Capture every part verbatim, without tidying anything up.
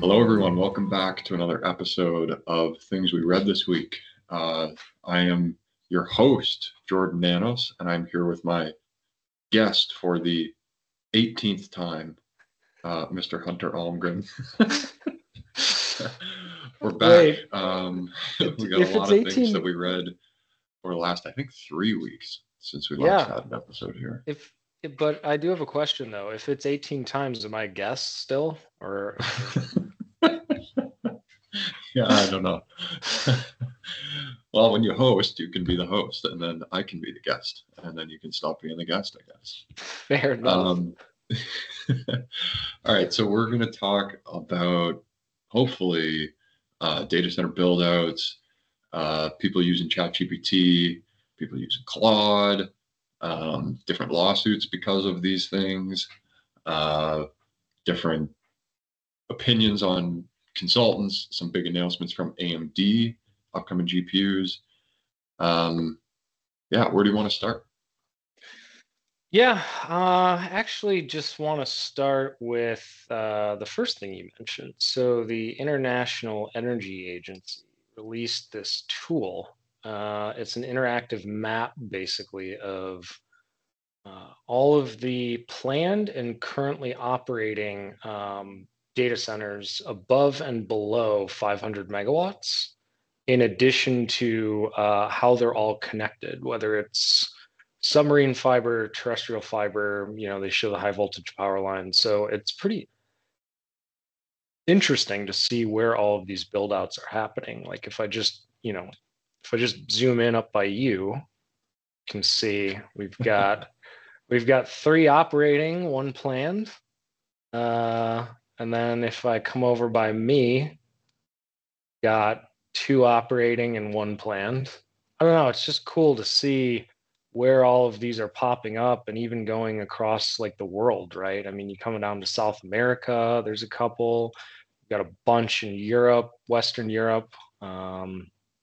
Hello, everyone. Welcome back to another episode of Things We Read This Week. Uh, I am your host, Jordan Nanos, and I'm here with my guest for the eighteenth time, uh, Mister Hunter Almgren. We're back. Wait, um, it- we got if a lot it's of things eighteen that we read for the last, I think, three weeks since we Yeah. last had an episode here. if but I do have a question though. If it's eighteen times, am I a guest still, or Yeah, I don't know. Well, when you host, you can be the host, and then I can be the guest, and then you can stop being the guest, I guess. fair enough? Um, all right, so we're going to talk about hopefully uh, data center buildouts, uh, people using ChatGPT, people using Claude, um, different lawsuits because of these things, uh, different opinions on consultants, some big announcements from A M D, upcoming G P Us. Um, yeah, where do you want to start? Yeah, uh, actually, just want to start with uh, the first thing you mentioned. So the International Energy Agency released this tool. Uh, it's an interactive map, basically, of uh, all of the planned and currently operating um, data centers above and below five hundred megawatts, in addition to uh, how they're all connected, whether it's submarine fiber, terrestrial fiber, you know, they show the high voltage power lines. So it's pretty interesting to see where all of these build outs are happening. Like if I just, you know, if I just zoom in up by you, you can see we've got we've got three operating, one planned. Uh, and then if I come over by me, got two operating and one planned. I don't know. It's just cool to see where all of these are popping up and even going across like the world, right? I mean, you coming down to South America, there's a couple. You got a bunch in Europe, Western Europe. Um,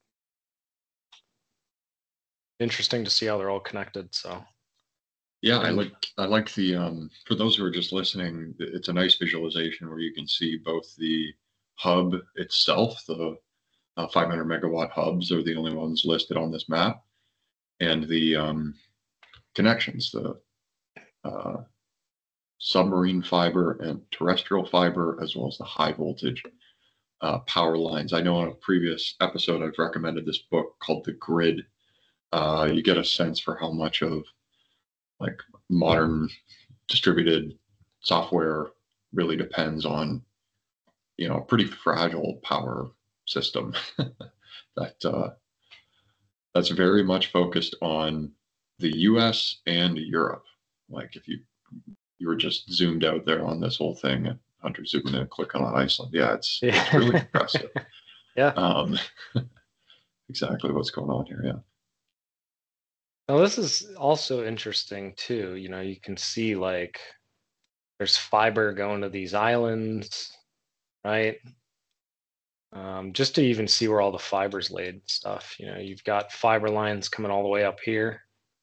interesting to see how they're all connected. So. Yeah, I like I like the um, for those who are just listening, it's a nice visualization where you can see both the hub itself, the uh, five hundred megawatt hubs are the only ones listed on this map, and the um, connections, the uh, submarine fiber and terrestrial fiber, as well as the high voltage uh, power lines. I know on a previous episode I've recommended this book called The Grid. Uh, you get a sense for how much of like modern distributed software really depends on, you know, a pretty fragile power system that uh, that's very much focused on the U S and Europe. Like if you you were just zoomed out there on this whole thing, and Hunter zooming in, clicking on Iceland. Yeah, it's Yeah. it's really impressive. Yeah. Um, exactly what's going on here. Yeah. Now this is also interesting too. You know, you can see like there's fiber going to these islands, right? Um, just to even see where all the fiber's laid and stuff. You know, you've got fiber lines coming all the way up here.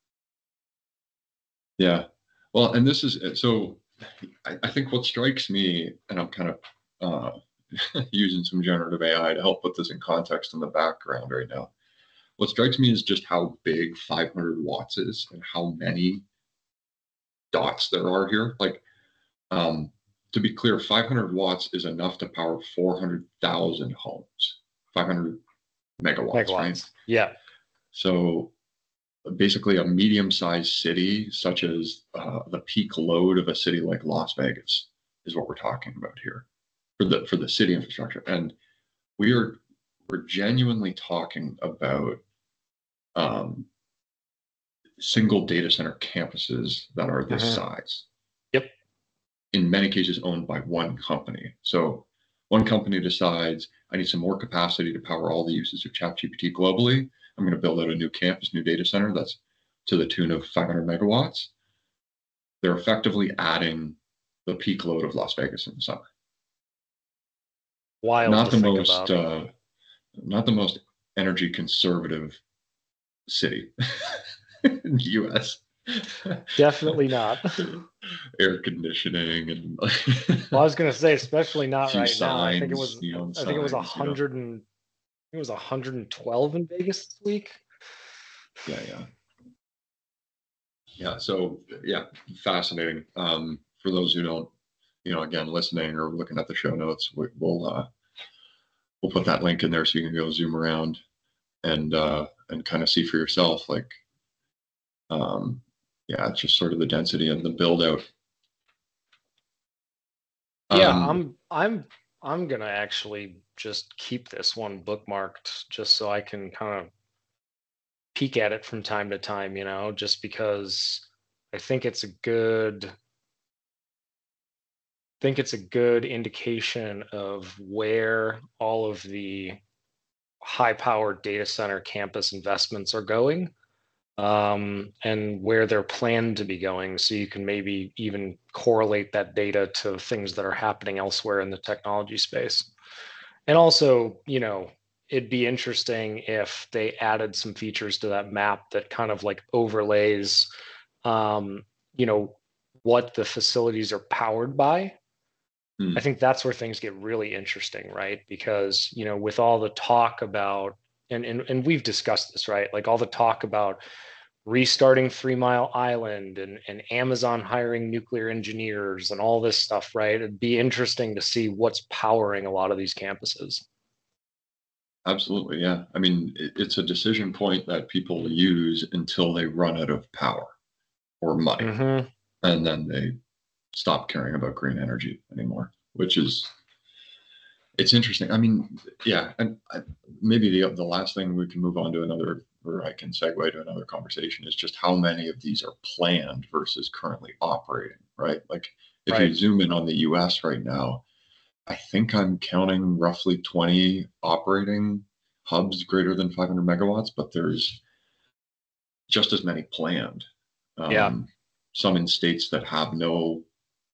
Yeah. Well, and this is so I, I think what strikes me, and I'm kind of uh, using some generative A I to help put this in context in the background right now. What strikes me is just how big five hundred watts is and how many dots there are here. Like, um, to be clear, five hundred watts is enough to power four hundred thousand homes, five hundred megawatts, Megawatts. right? Yeah. So basically a medium-sized city, such as uh, the peak load of a city like Las Vegas, is what we're talking about here for the for the city infrastructure. And we are we're genuinely talking about um, single data center campuses that are this Mhm. size. Yep. In many cases, owned by one company. So one company decides I need some more capacity to power all the uses of ChatGPT globally. I'm going to build out a new campus, new data center that's to the tune of five hundred megawatts. They're effectively adding the peak load of Las Vegas in the summer. Wild Not to the think most, about. uh, not the most energy conservative city in the U S. Definitely not. Air conditioning and Well, I was gonna say, especially a not few right now. I think it signs, was, neon I think it was a signs, you know. hundred and it was one hundred twelve in Vegas this week. Yeah, yeah. Yeah. So yeah, fascinating. Um, for those who don't, you know, again, listening or looking at the show notes, we, we'll uh, we'll put that link in there so you can go zoom around and uh, and kind of see for yourself. Like, um, yeah, it's just sort of the density and the build out. Yeah, Um, I'm I'm I'm gonna actually just keep this one bookmarked just so I can kind of peek at it from time to time, you know, just because I think it's a good think it's a good indication of where all of the high powered data center campus investments are going, um, and where they're planned to be going. So you can maybe even correlate that data to things that are happening elsewhere in the technology space. And also, you know, it'd be interesting if they added some features to that map that kind of like overlays, um, you know, what the facilities are powered by. I hmm, think that's where things get really interesting, right? Because, you know, with all the talk about, and, and, and we've discussed this, right? Like all the talk about restarting Three Mile Island and, and Amazon hiring nuclear engineers and all this stuff, right? It'd be interesting to see what's powering a lot of these campuses. absolutely, yeah. I mean, it, it's a decision point that people use until they run out of power or money, Mm-hmm. and then they stop caring about green energy anymore, which is it's interesting. I mean, yeah, and I, maybe the the last thing we can move on to another, or I can segue to another conversation is just how many of these are planned versus currently operating, right? Like if you Right. zoom in on the U S right now, I think I'm counting roughly twenty operating hubs greater than five hundred megawatts, but there's just as many planned. Yeah. Um, some in states that have no,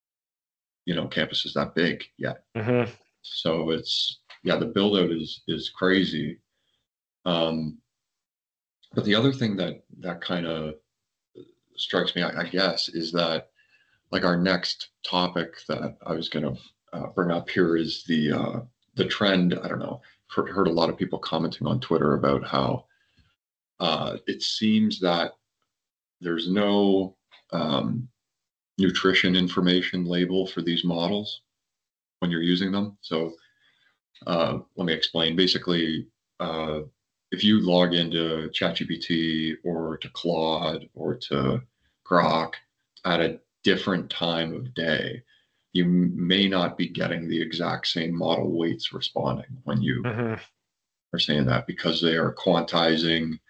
you know, campuses that big yet. Mm-hmm. So it's yeah, the build out is is crazy. Um, but the other thing that that kind of strikes me, I, I guess, is that like our next topic that I was going to uh, bring up here is the uh, the trend. I don't know. Heard, heard a lot of people commenting on Twitter about how uh, it seems that there's no um, nutrition information label for these models when you're using them. So uh, let me explain. Basically, uh, if you log into ChatGPT or to Claude or to Grok at a different time of day, you may not be getting the exact same model weights responding when you Mm-hmm. are saying that because they are quantizing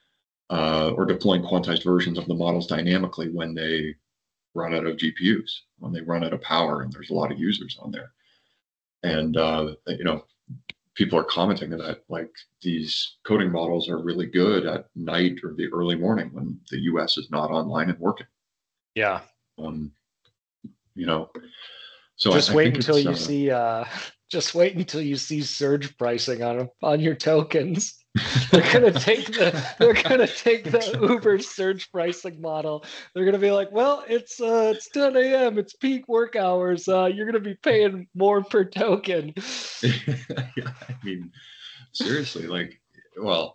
uh, or deploying quantized versions of the models dynamically when they run out of G P Us, when they run out of power, and there's a lot of users on there. And uh, you know, people are commenting that like these coding models are really good at night or the early morning when the U S is not online and working. Yeah. Um, you know, so I, Just I wait think until it's you uh, see uh just wait until you see surge pricing on on your tokens. They're gonna take the they're gonna take the Uber surge pricing model. They're gonna be like, well, it's uh it's ten a m. It's peak work hours. Uh, you're gonna be paying more per token. yeah, I mean, seriously, like, well,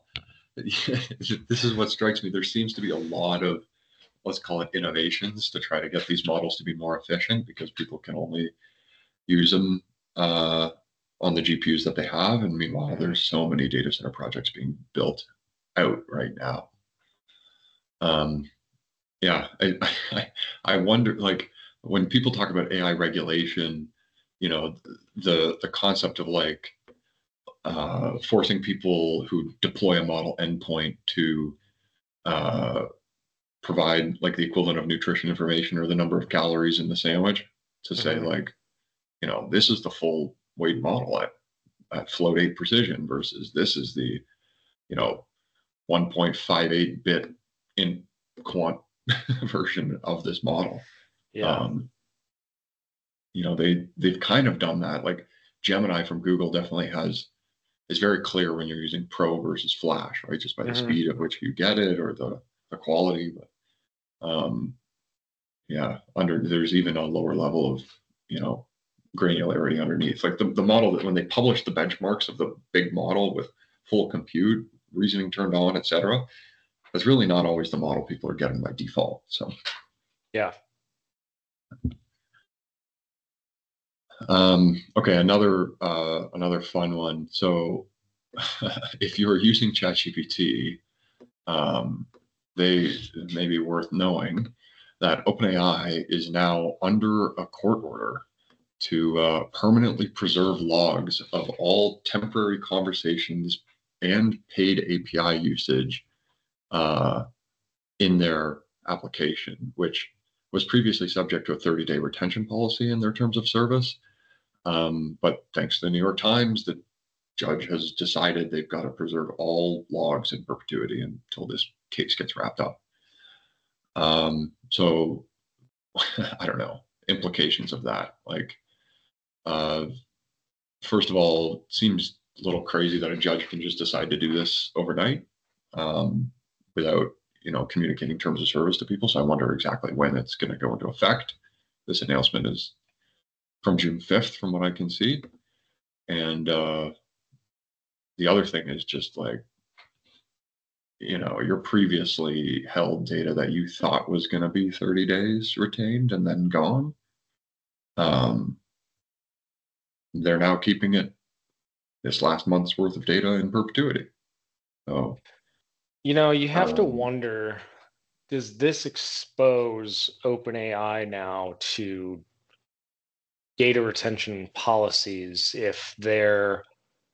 this is what strikes me. There seems to be a lot of let's call it innovations to try to get these models to be more efficient because people can only use them uh, on the G P Us that they have. And meanwhile, Mhm. there's so many data center projects being built out right now. Um, yeah, I, I, I wonder, like, when people talk about A I regulation, you know, the the concept of like uh, forcing people who deploy a model endpoint to uh, provide like the equivalent of nutrition information or the number of calories in the sandwich to say Mhm. like, you know, this is the full weight model at, at float eight precision versus this is the, you know, one point five eight bit in quant version of this model. Yeah. Um, you know, they they've kind of done that. Like Gemini from Google definitely has is very clear when you're using Pro versus Flash, right? Just by the Mhm. speed at which you get it or the the quality. But Um, yeah, under there's even a lower level of, you know, granularity underneath. Like the, the model that when they publish the benchmarks of the big model with full compute, reasoning turned on, et cetera, that's really not always the model people are getting by default. So Yeah. Um, okay, another uh, another fun one. So, if you're using ChatGPT, um, they may be worth knowing that OpenAI is now under a court order to uh, permanently preserve logs of all temporary conversations and paid A P I usage uh, in their application, which was previously subject to a thirty-day retention policy in their terms of service. Um, but thanks to the New York Times, the judge has decided they've got to preserve all logs in perpetuity until this case gets wrapped up. Um, so I don't know implications of that. Like, uh, first of all, it seems a little crazy that a judge can just decide to do this overnight um, without, you know, communicating terms of service to people. So I wonder exactly when it's going to go into effect. This announcement is from June fifth, from what I can see. And uh, the other thing is just like, you know, your previously held data that you thought was going to be thirty days retained and then gone. Um, they're now keeping it this last month's worth of data in perpetuity. So, You know, you have to um, wonder, does this expose OpenAI now to data retention policies if their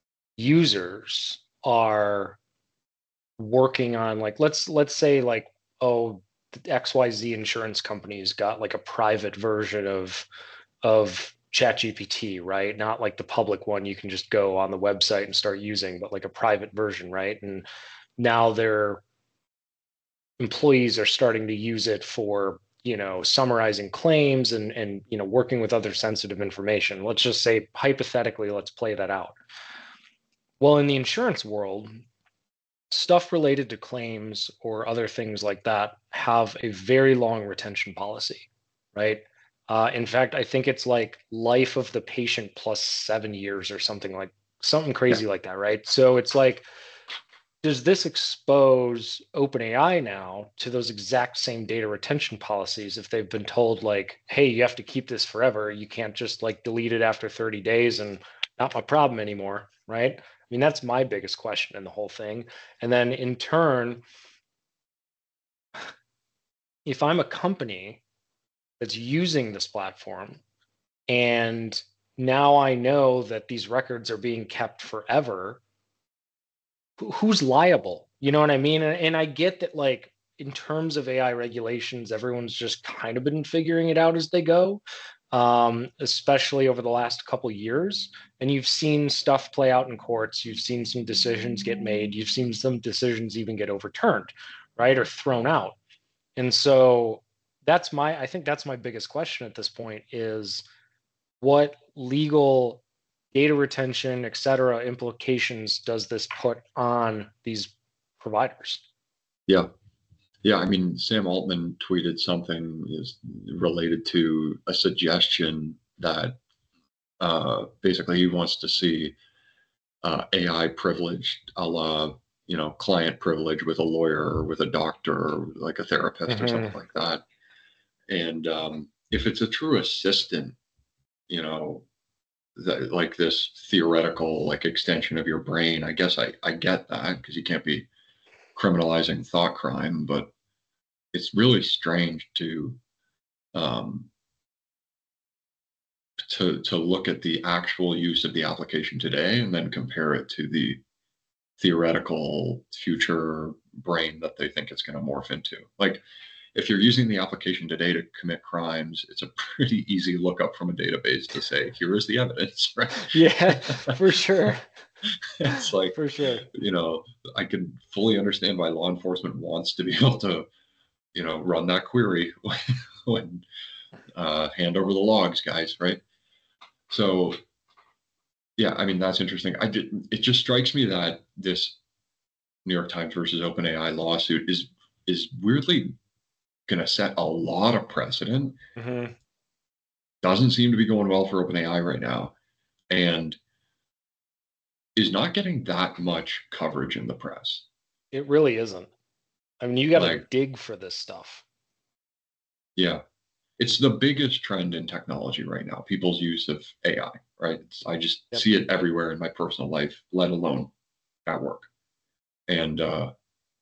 users are working on, like, let's let's say like, oh, X Y Z insurance companies got like a private version of of ChatGPT, right? Not like the public one you can just go on the website and start using, but like a private version, right? And now their employees are starting to use it for, you know, summarizing claims and and you know, working with other sensitive information. Let's just say hypothetically, let's play that out. Well, in the insurance world, stuff related to claims or other things like that have a very long retention policy, right? Uh, in fact, I think it's like life of the patient plus seven years or something like something yeah, crazy like that, right? So it's like, does this expose OpenAI now to those exact same data retention policies if they've been told like, hey, you have to keep this forever. You can't just like delete it after thirty days and not my problem anymore, right? I mean, that's my biggest question in the whole thing. And then in turn, if I'm a company that's using this platform and now I know that these records are being kept forever, who's liable? You know what I mean? And, and I get that, like, in terms of A I regulations, everyone's just kind of been figuring it out as they go, um, especially over the last couple years. And you've seen stuff play out in courts. You've seen some decisions get made. You've seen some decisions even get overturned, right, or thrown out. And so that's my, I think that's my biggest question at this point is what legal data retention, et cetera, implications does this put on these providers? yeah, yeah. I mean, Sam Altman tweeted something is related to a suggestion that uh, basically he wants to see uh, A I privileged, a la, you know, client privilege with a lawyer or with a doctor or like a therapist or Mm-hmm. something like that. And um, if it's a true assistant, you know, that, like this theoretical like extension of your brain, I guess I, I get that because you can't be criminalizing thought crime, but it's really strange to um, to to look at the actual use of the application today and then compare it to the theoretical future brain that they think it's going to morph into. Like, if you're using the application today to commit crimes, it's a pretty easy lookup from a database to say, here is the evidence, right? Yeah, for sure. It's like, For sure. you know, I can fully understand why law enforcement wants to be able to, you know, run that query when uh, hand over the logs, guys, right? So, yeah, I mean, that's interesting. I did, it just strikes me that this New York Times versus OpenAI lawsuit is is weirdly going to set a lot of precedent. Mm-hmm. Doesn't seem to be going well for OpenAI right now, and is not getting that much coverage in the press. It really isn't. I mean, you got to Like, dig for this stuff. yeah, it's the biggest trend in technology right now, people's use of A I, right? It's, I just Yep. see it everywhere in my personal life, let alone at work. And uh,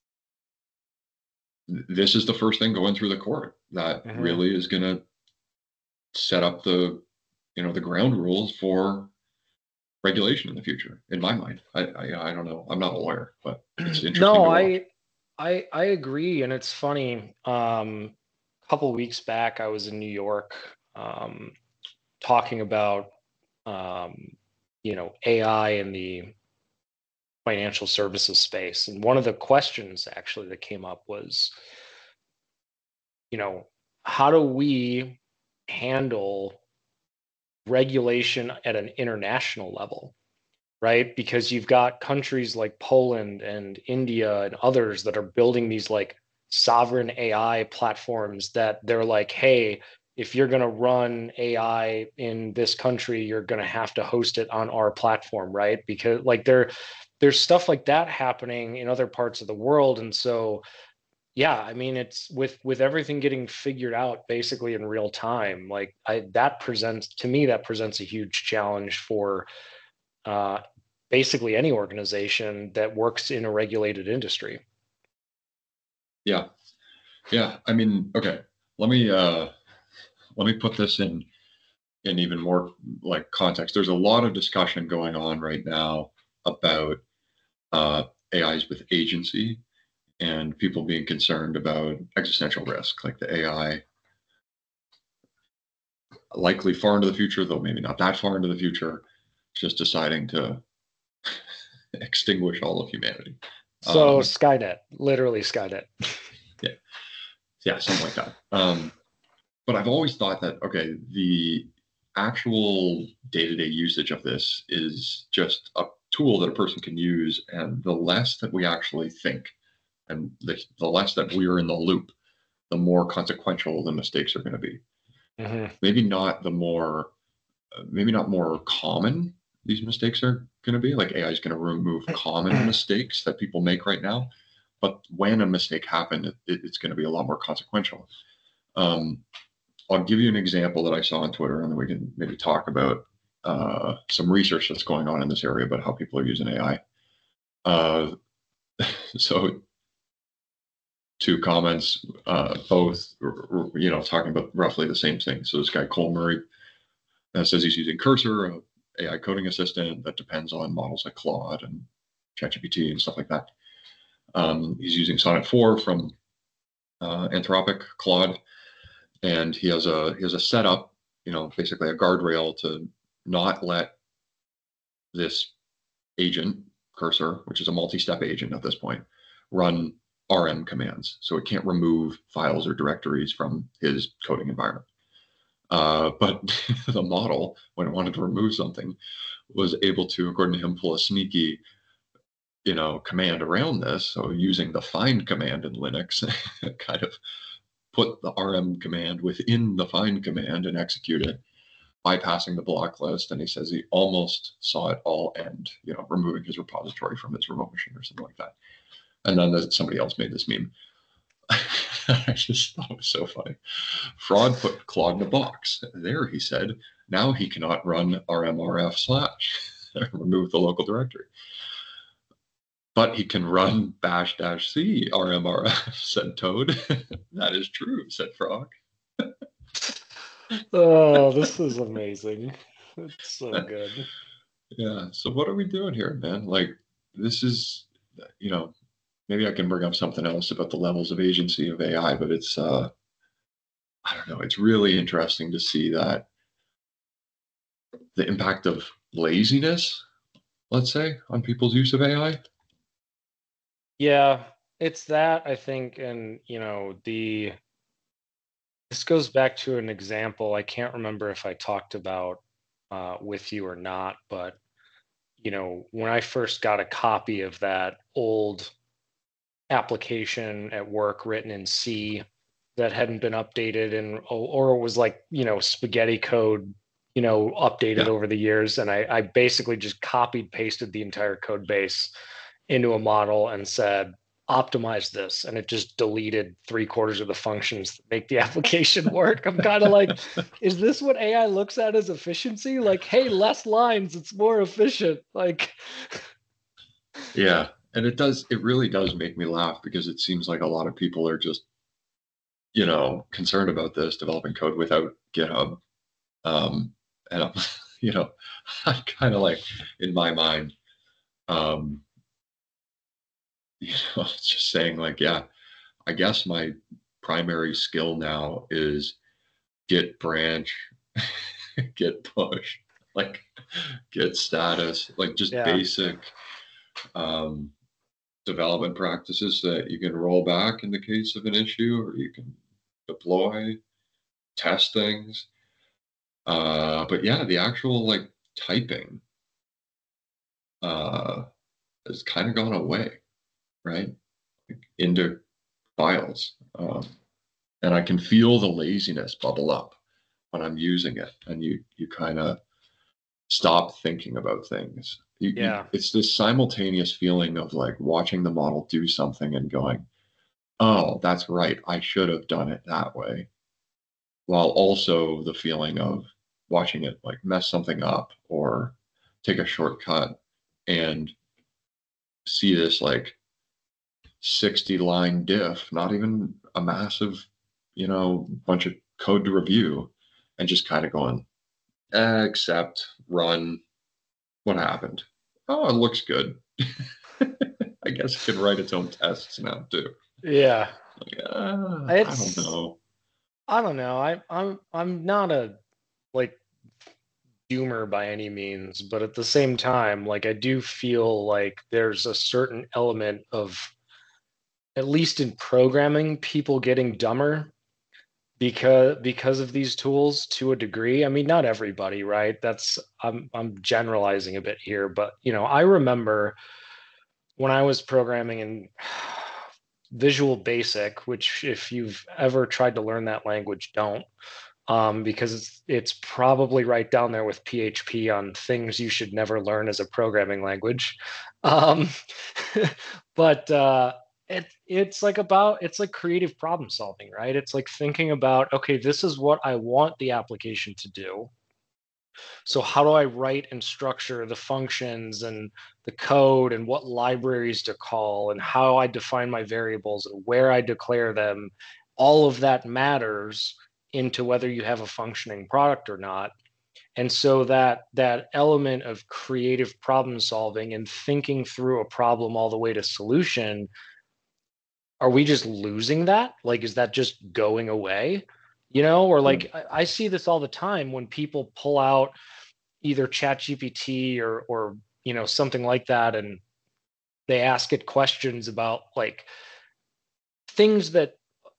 th- this is the first thing going through the court that Mm-hmm. really is going to set up the, you know, the ground rules for regulation in the future. In my mind, I I, I don't know. I'm not a lawyer, but it's interesting No, to watch. I I I agree, and it's funny. Um, a couple weeks back, I was in New York, um, talking about um, you know, A I in the financial services space, and one of the questions actually that came up was, you know, how do we handle regulation at an international level? Right? Because you've got countries like Poland and India and others that are building these like sovereign A I platforms that they're like, hey, if you're going to run A I in this country, you're going to have to host it on our platform, right? Because like there, there's stuff like that happening in other parts of the world. And so, yeah, I mean, it's with with everything getting figured out basically in real time, like I that presents to me, that presents a huge challenge for uh, basically any organization that works in a regulated industry. Yeah, yeah. I mean, okay. Let me uh, let me put this in in even more like context. There's a lot of discussion going on right now about uh, A Is with agency and people being concerned about existential risk, like the A I likely far into the future, though maybe not that far into the future, just deciding to extinguish all of humanity. So Um, Skynet, literally Skynet. yeah, yeah, something like that. Um, but I've always thought that okay, the actual day-to-day usage of this is just a tool that a person can use, and the less that we actually think, and the, the less that we are in the loop, the more consequential the mistakes are going to be. Mm-hmm. Maybe not the more, uh, maybe not more common these mistakes are going to be. Like A I is going to remove common mistakes that people make right now, but when a mistake happened, it, it's going to be a lot more consequential. Um, I'll give you an example that I saw on Twitter, and then we can maybe talk about uh, some research that's going on in this area about how people are using A I. Uh, so, two comments, uh, both you know talking about roughly the same thing. So this guy Cole Murray uh, says he's using Cursor, a AI coding assistant that depends on models like Claude and ChatGPT and stuff like that. Um, he's using Sonnet four from uh, Anthropic Claude, and he has a he has a setup, you know, basically a guardrail to not let this agent Cursor, which is a multi-step agent at this point, run R M commands, so it can't remove files or directories from his coding environment. Uh, but the model, when it wanted to remove something, was able to, according to him, pull a sneaky, you know, command around this. So using the find command in Linux, kind of put the R M command within the find command and execute it, bypassing the block list. And he says he almost saw it all end, you know, removing his repository from his remote machine or something like that. And then somebody else made this meme. I just thought it was so funny. Fraud put Claude in a box. There, he said, now he cannot run rmrf slash, remove the local directory. But he can run bash dash c rmrf, said Toad. That is true, said Frog. Oh, this is amazing. It's so good. Yeah, so what are we doing here, man? Like, this is, you know, maybe I can bring up something else about the levels of agency of A I, but it's, uh, I don't know, it's really interesting to see that the impact of laziness, let's say, on people's use of A I. Yeah, it's that I think, and you know, the this goes back to an example. I can't remember if I talked about uh, with you or not, but you know, when I first got a copy of that old application at work written in C that hadn't been updated, and or it was like, you know, spaghetti code, you know, updated Yeah. over the years. And I, I basically just copied, pasted the entire code base into a model and said, optimize this. And it just deleted three quarters of the functions that make the application work. I'm kind of like, is this what A I looks at as efficiency? Like, hey, less lines, it's more efficient. Like, Yeah. And it does, it really does make me laugh because it seems like a lot of people are just, you know, concerned about this, developing code without GitHub. Um, and I'm, you know, I'm kind of like, in my mind, um, you know, just saying like, yeah, I guess my primary skill now is git branch, git push, like git status, like just yeah, basic um, development practices that you can roll back in the case of an issue, or you can deploy, test things. Uh, but yeah, the actual like typing uh, has kind of gone away, right? Like, into files. Um, and I can feel the laziness bubble up when I'm using it, and you you kind of stop thinking about things. You, you, yeah, it's this simultaneous feeling of like watching the model do something and going, "Oh, that's right, I should have done it that way," while also the feeling of watching it like mess something up or take a shortcut and see this like sixty line diff, not even a massive, you know, bunch of code to review, and just kind of going, eh, accept, run, what happened? Oh, it looks good. I guess it can write its own tests now too. yeah. Like, uh, I don't It's, know. I don't know. I, I'm, I'm not a like doomer by any means, but at the same time, like I do feel like there's a certain element of, at least in programming, people getting dumber because because of these tools to a degree. I mean, not everybody, right? That's I'm I'm generalizing a bit here, but you know, I remember when I was programming in Visual Basic, which if you've ever tried to learn that language, don't, um, because it's it's probably right down there with P H P on things you should never learn as a programming language. Um, but uh, it it's like about it's like creative problem solving, right? It's like thinking about, okay, this is what I want the application to do. So how do I write and structure the functions and the code and what libraries to call and how I define my variables and where I declare them? All of that matters into whether you have a functioning product or not. And so that that element of creative problem solving and thinking through a problem all the way to solution, are we just losing that? Like, is that just going away? You know, or Yeah. like I, I see this all the time when people pull out either chat gpt or or you know something like that, and they ask it questions about like things that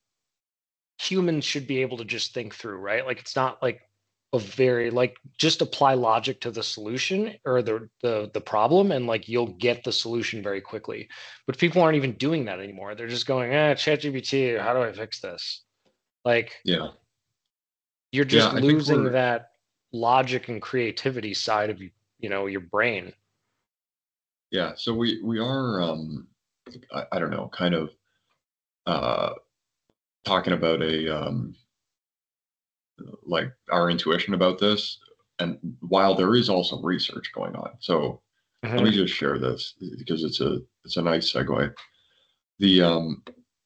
humans should be able to just think through, right? Like it's not like a very like just apply logic to the solution or the the the problem, and like you'll get the solution very quickly. But people aren't even doing that anymore. They're just going, ah, chat gpt, how do I fix this? Like Yeah. you're Yeah. just I think losing we're, that logic and creativity side of you know your brain. yeah. So we, we are, um, I, I don't know, kind of, uh, talking about a, um, like our intuition about this. And while there is also research going on, so let me Mhm. just share this because it's a, it's a nice segue. The, um,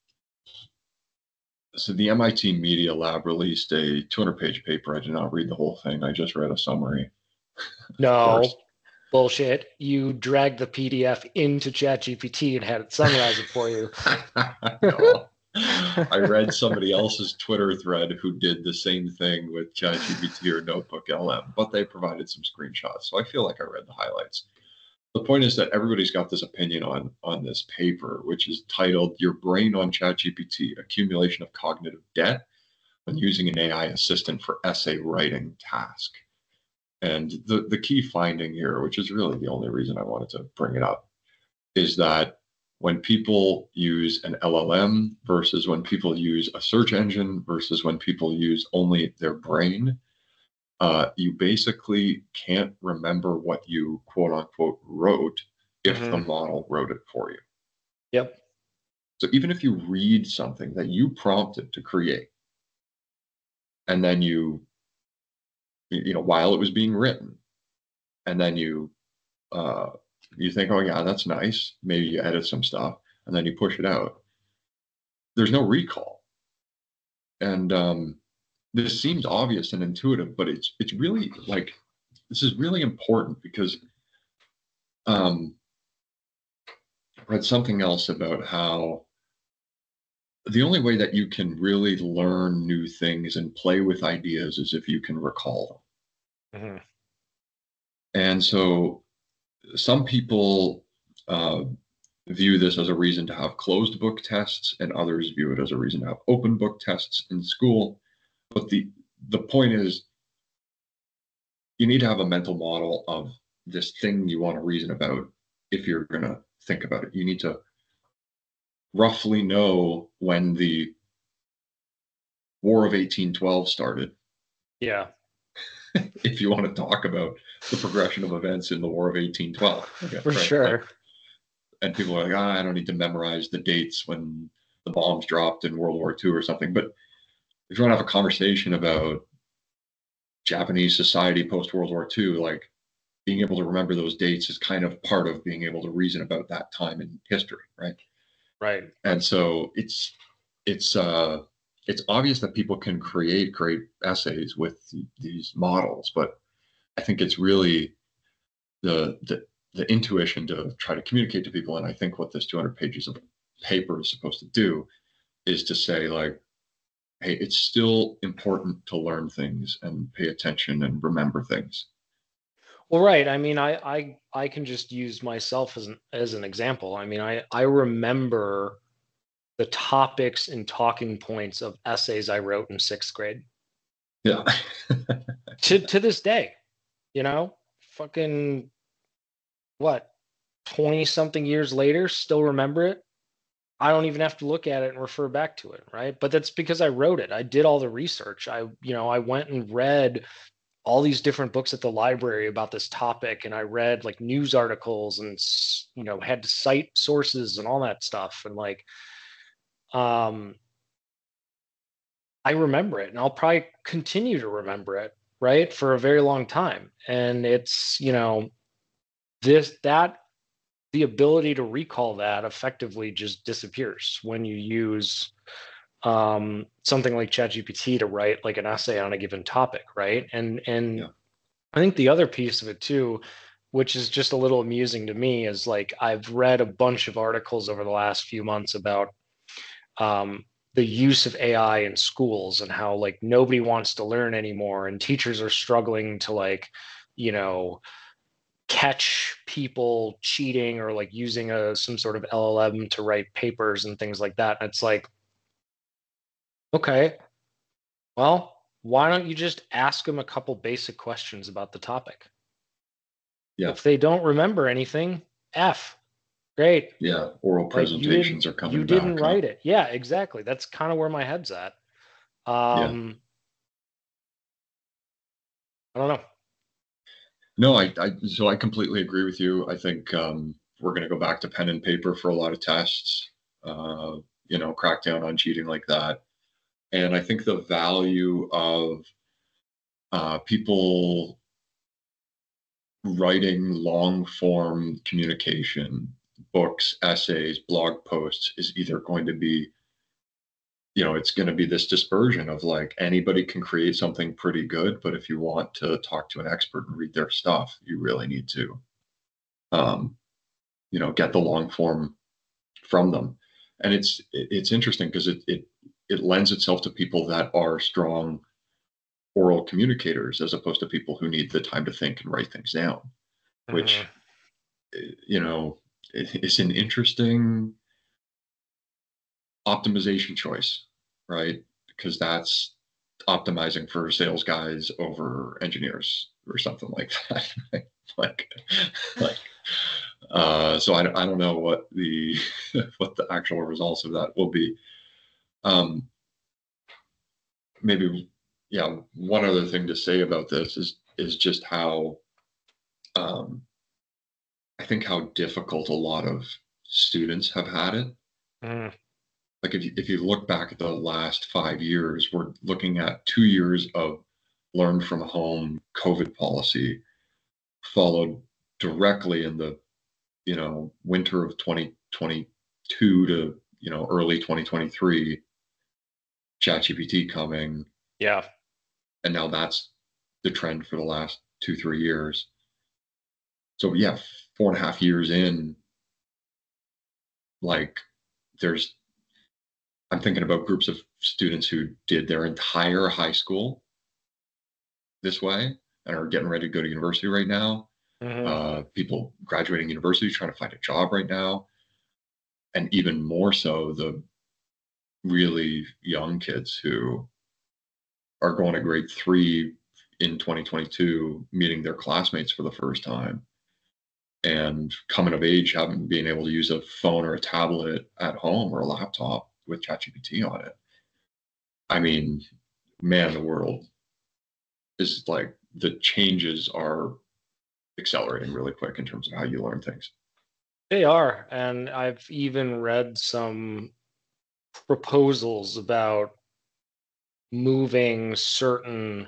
so the M I T Media Lab released a two hundred page paper. I did not read the whole thing. I just read a summary, of course. No, bullshit. You dragged the P D F into ChatGPT and had it summarize it for you. No. I read somebody else's Twitter thread who did the same thing with ChatGPT or Notebook L M, but they provided some screenshots. So I feel like I read the highlights. The point is that everybody's got this opinion on on this paper, which is titled "Your Brain on ChatGPT: Accumulation of Cognitive Debt When Using an A I Assistant for Essay Writing Task." And the, the key finding here, which is really the only reason I wanted to bring it up, is that when people use an L L M versus when people use a search engine versus when people use only their brain, uh, you basically can't remember what you quote unquote wrote if the Hmm. model wrote it for you. Yep. So even if you read something that you prompted to create, and then you, you know, while it was being written, and then you, uh, you think, oh yeah, that's nice. Maybe you edit some stuff, and then you push it out. There's no recall, and um, this seems obvious and intuitive, but it's it's really like this is really important because um, I read something else about how the only way that you can really learn new things and play with ideas is if you can recall them. Hmm. And so some people uh, view this as a reason to have closed book tests, and others view it as a reason to have open book tests in school. But the the point is, you need to have a mental model of this thing you want to reason about if you're going to think about it. You need to roughly know when the War of eighteen twelve started Yeah, if you want to talk about the progression of events in the War of eighteen twelve. Okay, for right. Like, sure. and people are like, ah, I don't need to memorize the dates when the bombs dropped in World War Two or something. But if you want to have a conversation about Japanese society post World War Two, like being able to remember those dates is kind of part of being able to reason about that time in history, right? Right. And so it's it's uh it's obvious that people can create great essays with these models, but I think it's really the the the intuition to try to communicate to people. And I think what this two hundred pages of paper is supposed to do is to say, like, hey, it's still important to learn things and pay attention and remember things. Well, right. I mean, I I I can just use myself as an as an example. I mean, I I remember the topics and talking points of essays I wrote in sixth grade Yeah. to to this day. You know, fucking what, twenty something years later, still remember it. I don't even have to look at it and refer back to it, right? But that's because I wrote it. I did all the research. I, you know, I went and read all these different books at the library about this topic, and I read like news articles and you know had to cite sources and all that stuff, and like um I remember it, and I'll probably continue to remember it, right, for a very long time. And it's, you know, this that the ability to recall that effectively just disappears when you use um, something like ChatGPT to write like an essay on a given topic, right? And and Yeah. I think the other piece of it too, which is just a little amusing to me, is like I've read a bunch of articles over the last few months about um, the use of A I in schools and how like nobody wants to learn anymore, and teachers are struggling to like, you know, catch people cheating or like using a some sort of L L M to write papers and things like that. And it's like, okay, well, why don't you just ask them a couple basic questions about the topic? Yeah. If they don't remember anything, F, great. Yeah. Oral Like you presentations didn't are you coming didn't back, huh? write it. Yeah, exactly. That's kind of where my head's at. Yeah. Um, I don't know. No, I, I so I completely agree with you. I think um, we're going to go back to pen and paper for a lot of tests. Uh, you know, crack down on cheating like that. And I think the value of uh, people writing long form communication, books, essays, blog posts is either going to be, you know, it's going to be this dispersion of like anybody can create something pretty good, but if you want to talk to an expert and read their stuff, you really need to, um, you know, get the long form from them. And it's it's interesting because it it it lends itself to people that are strong oral communicators as opposed to people who need the time to think and write things down, Mhm. which, you know, is an interesting optimization choice, right? Because that's optimizing for sales guys over engineers or something like that. like, like, Uh, so I, I don't know what the what the actual results of that will be. Um, maybe, yeah. One other thing to say about this is is just how um, I think how difficult a lot of students have had it. Mm, Like if you, if you look back at the last five years, we're looking at two years of learn from home COVID policy, followed directly in the you know winter of twenty twenty-two to you know early twenty twenty-three, ChatGPT coming, yeah. and now that's the trend for the last two three years. So yeah, four and a half years in, like there's I'm thinking about groups of students who did their entire high school this way and are getting ready to go to university right now. Hmm. Uh, people graduating university trying to find a job right now, and even more so the really young kids who are going to grade three in twenty twenty-two, meeting their classmates for the first time, and coming of age, having being able to use a phone or a tablet at home or a laptop with ChatGPT on it. I mean, man, the world is like the changes are accelerating really quick in terms of how you learn things. They are, and I've even read some proposals about moving certain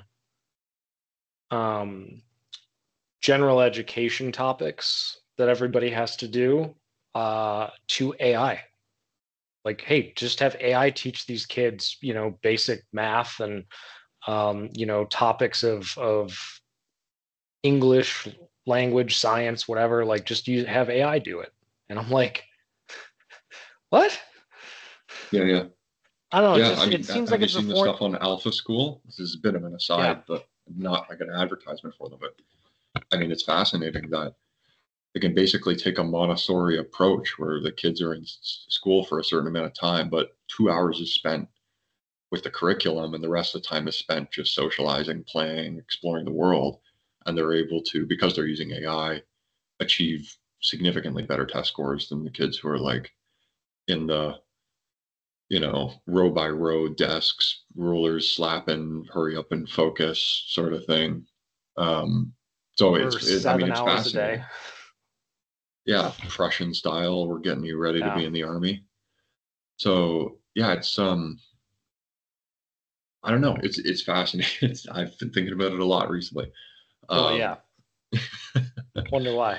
um, general education topics that everybody has to do uh, to A I. Like, hey, just have A I teach these kids, you know, basic math and um, you know, topics of of English, language, science, whatever. Like, just use have A I do it. And I'm like, what? Yeah, yeah. I don't know. It Yeah, I just it mean, seems have like you it's a seen the foreign. stuff on Alpha School? This is a bit of an Yeah. aside, but not like an advertisement for them. But I mean, it's fascinating that they can basically take a Montessori approach where the kids are in school for a certain amount of time, but two hours is spent with the curriculum, and the rest of the time is spent just socializing, playing, exploring the world. And they're able to, because they're using A I, achieve significantly better test scores than the kids who are like in the you know, row by row desks, rulers slapping, hurry up and focus sort of thing. Um, so For it's, it, I mean, seven it's hours a day. fascinating. Yeah, Prussian style. We're getting you ready to Yeah. be in the army. So yeah, it's um, I don't know. It's it's fascinating. It's, I've been thinking about it a lot recently. Well, Um, yeah. Wonder why.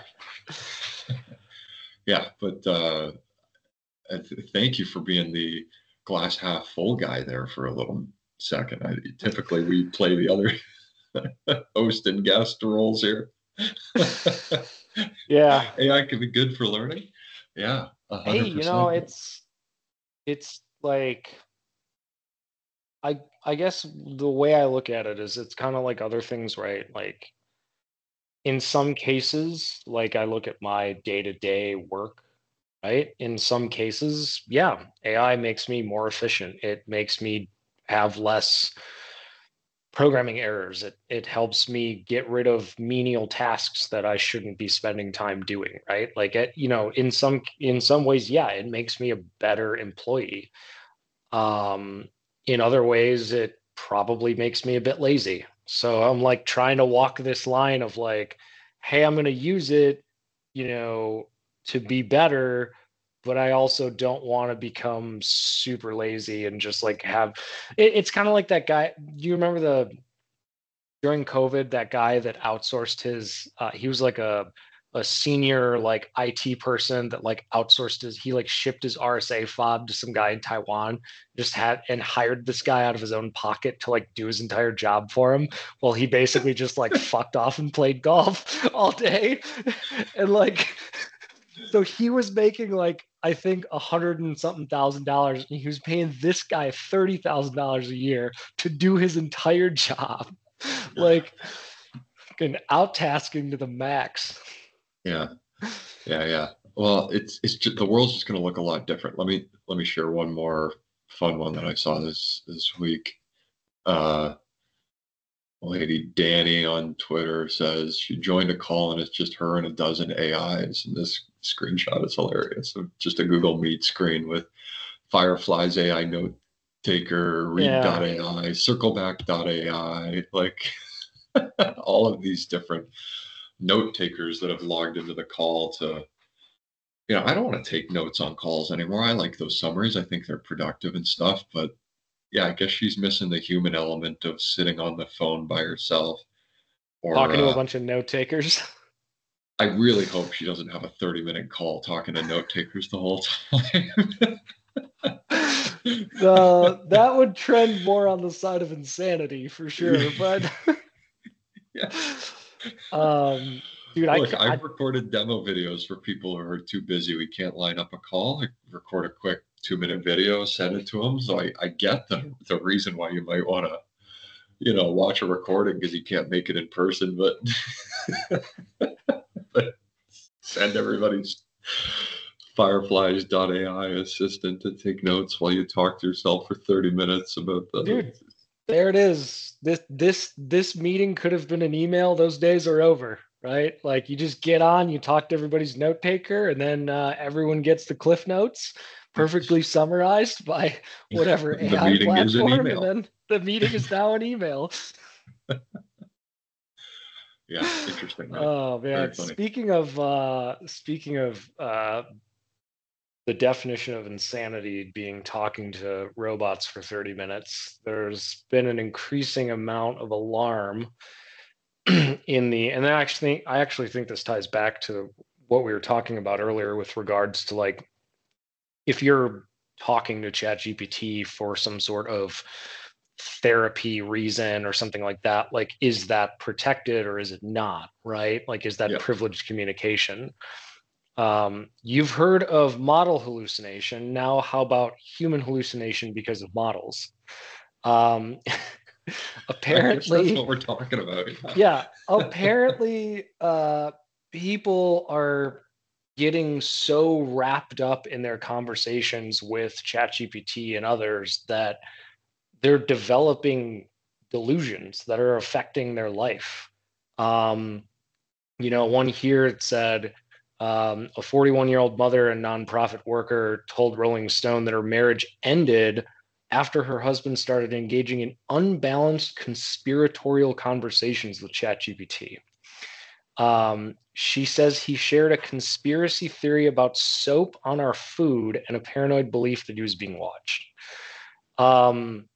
yeah, but uh, th- thank you for being the glass half full guy there for a little second. I, typically, we play the other host and guest roles here. Yeah. A I can be good for learning. Yeah, a Hey, hundred you know, percent. it's it's like I I guess the way I look at it is it's kind of like other things, right? Like in some cases, like I look at my day-to-day work, right? In some cases, yeah, A I makes me more efficient. It makes me have less programming errors. It it helps me get rid of menial tasks that I shouldn't be spending time doing, right? Like it, you know, in some in some ways, yeah, it makes me a better employee. Um, in other ways, it probably makes me a bit lazy. So I'm like trying to walk this line of like, hey, I'm going to use it, you know, to be better, but I also don't want to become super lazy and just like have it, it's kind of like that guy. Do you remember the during COVID, that guy that outsourced his uh, he was like a a senior like I T person that like outsourced his he like shipped his R S A fob to some guy in Taiwan, just had and hired this guy out of his own pocket to like do his entire job for him while he basically just like fucked off and played golf all day. And like so he was making like I think a hundred and something thousand dollars and he was paying this guy thirty thousand dollars a year to do his entire job. Like fucking out tasking to the max. Yeah, yeah, yeah. Well, it's it's just, the world's just going to look a lot different. Let me let me share one more fun one that I saw this this week. Uh, Lady Danny on Twitter says she joined a call and it's just her and a dozen A Is, and this screenshot is hilarious. So just a Google Meet screen with Firefly's A I note taker, read dot A I, circleback dot A I, like all of these different note takers that have logged into the call to, you know, I don't want to take notes on calls anymore. I like those summaries. I think they're productive and stuff, but yeah, I guess she's missing the human element of sitting on the phone by herself. Or Talking to a uh, bunch of note takers. I really hope she doesn't have a thirty minute call talking to note takers the whole time. Uh, that would trend more on the side of insanity for sure. But Yeah. um, dude, Look, I, I've I recorded demo videos for people who are too busy. We can't line up a call. I record a quick two minute video, send it to them. So I, I get the, the reason why you might want to, you know, watch a recording because you can't make it in person, but, but send everybody's Fireflies dot A I assistant to take notes while you talk to yourself for thirty minutes about the. Dude, there it is. This this this meeting could have been an email. Those days are over, right? Like you just get on, you talk to everybody's note taker, and then uh, everyone gets the cliff notes perfectly summarized by whatever The A I meeting is an platform, and email. then the meeting is now an email. Yeah, interesting. Right? Oh Very man. funny. Speaking of uh speaking of uh the definition of insanity being talking to robots for thirty minutes, there's been an increasing amount of alarm in the, and I actually think, I actually think this ties back to what we were talking about earlier with regards to like if you're talking to ChatGPT for some sort of therapy reason or something like that, like is that protected or is it not, right? Like is that Yeah. privileged communication? Um, you've heard of model hallucination. Now, how about human hallucination because of models? Um, apparently, I guess that's what we're talking about. Yeah, yeah apparently, uh, people are getting so wrapped up in their conversations with ChatGPT and others that they're developing delusions that are affecting their life. Um, you know, one here it said um, a forty-one year old mother and nonprofit worker told Rolling Stone that her marriage ended after her husband started engaging in unbalanced conspiratorial conversations with ChatGPT. Um, she says he shared a conspiracy theory about soap on our food and a paranoid belief that he was being watched. Um,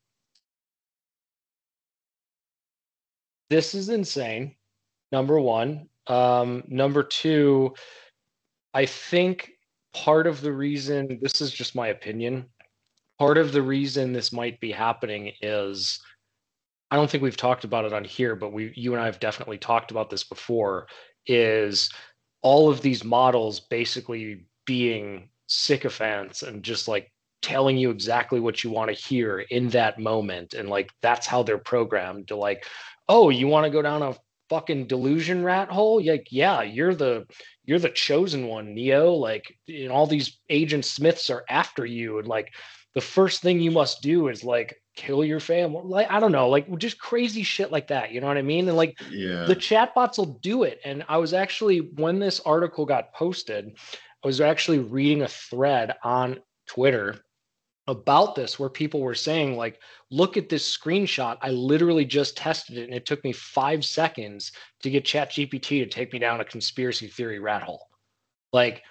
this is insane, number one. Um, number two, I think part of the reason, this is just my opinion, part of the reason this might be happening is I don't think we've talked about it on here, but we you and I have definitely talked about this before, is all of these models basically being sycophants and just like telling you exactly what you want to hear in that moment. And like that's how they're programmed to like, oh, you want to go down a fucking delusion rat hole? Like, yeah, you're the you're the chosen one, Neo. Like, and all these Agent Smiths are after you. And like the first thing you must do is like kill your family. Like, I don't know, like just crazy shit like that. You know what I mean? And like Yeah. the chatbots will do it. And I was actually, when this article got posted, I was actually reading a thread on Twitter about this where people were saying like, look at this screenshot. I literally just tested it and it took me five seconds to get ChatGPT to take me down a conspiracy theory rat hole. Like,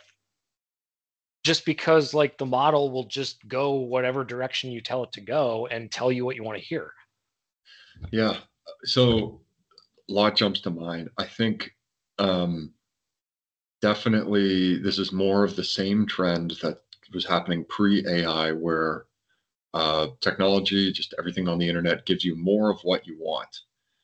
just because like the model will just go whatever direction you tell it to go and tell you what you want to hear. Yeah. So a lot jumps to mind. I think um, definitely this is more of the same trend that was happening pre-A I, where uh, technology, just everything on the internet, gives you more of what you want.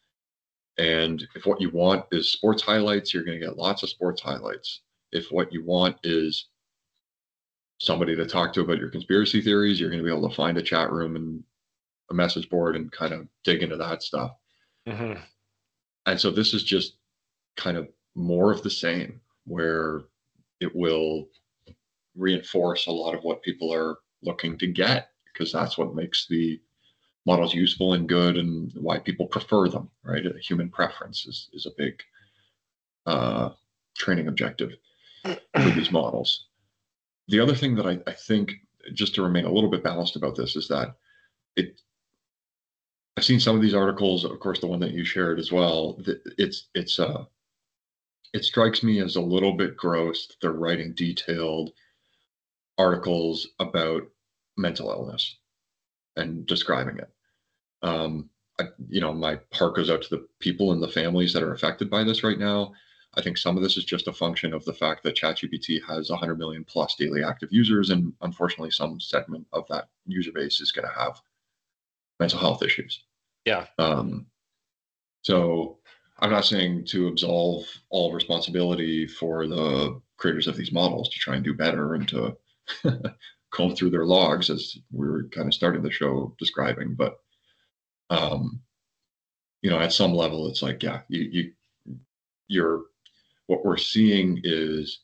And if what you want is sports highlights, you're going to get lots of sports highlights. If what you want is somebody to talk to about your conspiracy theories, you're going to be able to find a chat room and a message board and kind of dig into that stuff. Mm-hmm. And so this is just kind of more of the same, where it will reinforce a lot of what people are looking to get, because that's what makes the models useful and good and why people prefer them, right? Human preference is, is a big uh, training objective. for these models. The other thing that I, I think, just to remain a little bit balanced about this, is that it I've seen some of these articles, of course, the one that you shared as well. That it's it's uh it strikes me as a little bit gross that they're writing detailed articles about mental illness and describing it. Um, I, you know, my heart goes out to the people and the families that are affected by this right now. I think some of this is just a function of the fact that ChatGPT has one hundred million plus daily active users, and unfortunately, some segment of that user base is going to have mental health issues. Yeah. Um, so I'm not saying to absolve all responsibility for the creators of these models to try and do better and to comb through their logs, as we were kind of starting the show describing. But um, you know, at some level, it's like, yeah, you you you're what we're seeing is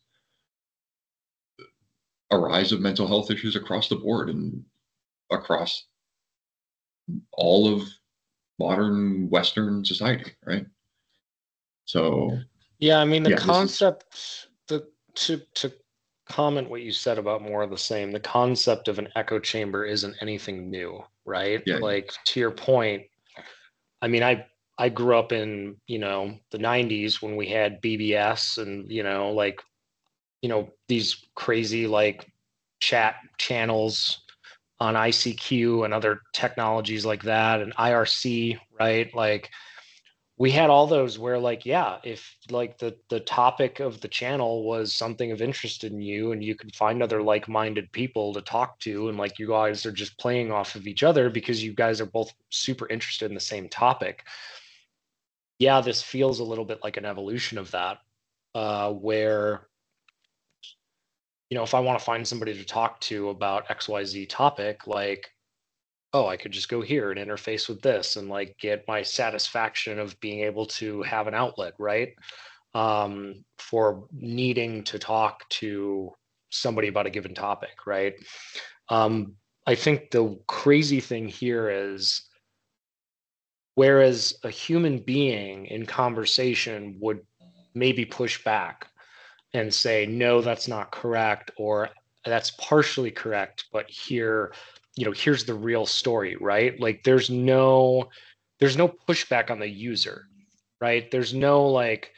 a rise of mental health issues across the board and across all of modern Western society, right? So Yeah, I mean the yeah, this is concept the to to comment what you said about more of the same, the concept of an echo chamber isn't anything new, right? yeah, Like to your point, I mean I I grew up in, you know, the nineties when we had B B S and, you know, like, you know, these crazy like chat channels on I C Q and other technologies like that and I R C, right? Like we had all those where like yeah, if like the the topic of the channel was something of interest in you and you could find other like-minded people to talk to and like you guys are just playing off of each other because you guys are both super interested in the same topic. Yeah, this feels a little bit like an evolution of that, uh, where you know if I want to find somebody to talk to about X Y Z topic, like oh, I could just go here and interface with this and like get my satisfaction of being able to have an outlet, right? Um, for needing to talk to somebody about a given topic, right? Um, I think the crazy thing here is whereas a human being in conversation would maybe push back and say, no, that's not correct, or that's partially correct, but here, you know, here's the real story, right? Like there's no there's no pushback on the user, right? There's no like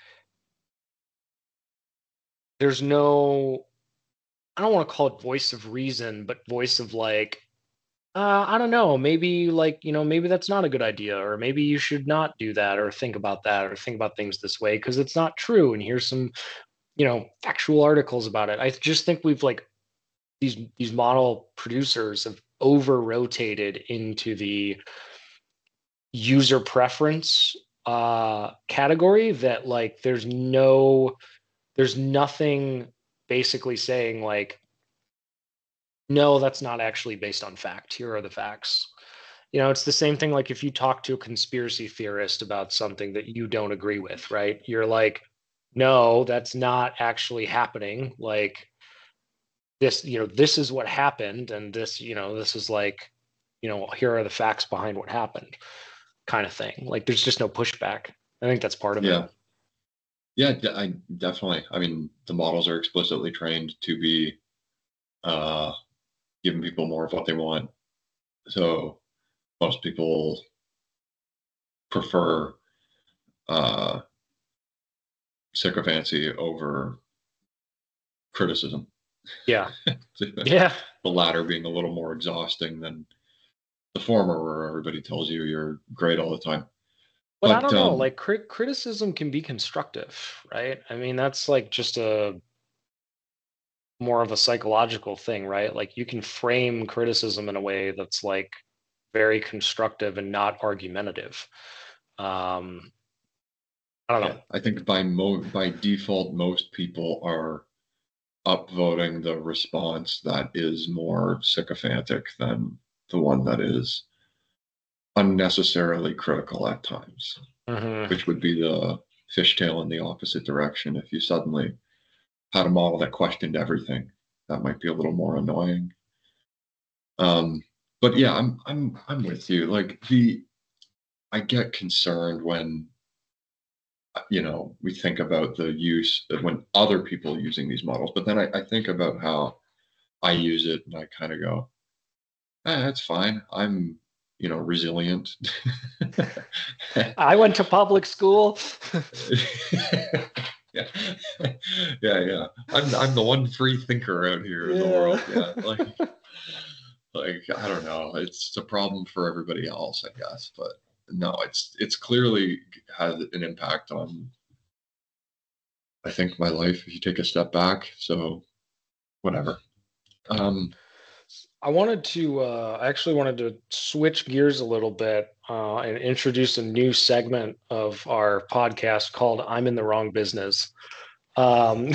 there's no I don't want to call it voice of reason, but voice of like, uh, I don't know, maybe like, you know, maybe that's not a good idea, or maybe you should not do that, or think about that, or think about things this way because it's not true. And here's some, you know, factual articles about it. I just think we've like these these model producers have over rotated into the user preference uh category that like there's no there's nothing basically saying like no, that's not actually based on fact. Here are the facts. You know, it's the same thing like if you talk to a conspiracy theorist about something that you don't agree with, right? You're like, no, that's not actually happening. Like this, you know, this is what happened, and this, you know, this is like, you know, here are the facts behind what happened, kind of thing. Like there's just no pushback. I think that's part of it. yeah, yeah. de- I definitely. I mean, the models are explicitly trained to be uh, giving people more of what they want. So most people prefer uh, sycophancy over criticism. Yeah. The Yeah. latter being a little more exhausting than the former, where everybody tells you you're great all the time. But I But don't know, um, like crit- criticism can be constructive, right? I mean, that's like just a more of a psychological thing, right? Like you can frame criticism in a way that's like very constructive and not argumentative. Um, I don't yeah, know. I think by mo by default, most people are upvoting the response that is more sycophantic than the one that is unnecessarily critical at times, Hmm. which would be the fishtail in the opposite direction. If you suddenly had a model that questioned everything, that might be a little more annoying. Um, but yeah, I'm I'm I'm with you. Like the I get concerned when you know, we think about the use that when other people are using these models, but then I, I think about how I use it and I kind of go, eh, that's fine. I'm, you know, resilient. I went to public school. Yeah. Yeah, yeah. I'm I'm the one free thinker out here in the Yeah. world. Yeah. Like like I don't know. It's a problem for everybody else, I guess. But no, it's it's clearly had an impact on I think my life if you take a step back. So whatever. Um I wanted to, uh, I actually wanted to switch gears a little bit uh, and introduce a new segment of our podcast called I'm in the Wrong Business. Um,